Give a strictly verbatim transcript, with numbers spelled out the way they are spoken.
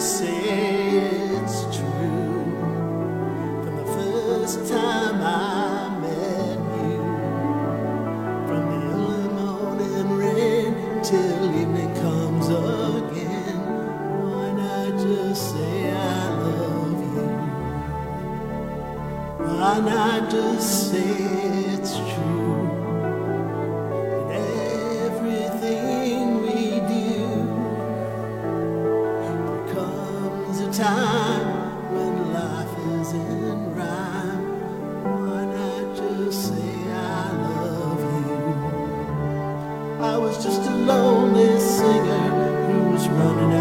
just say it's true. From the first time I met you, from the early morning rain till evening comes again, why not just say I love you? Why not just say it's true? Time when life is in rhyme, why not just say I love you? I was just a lonely singer who was running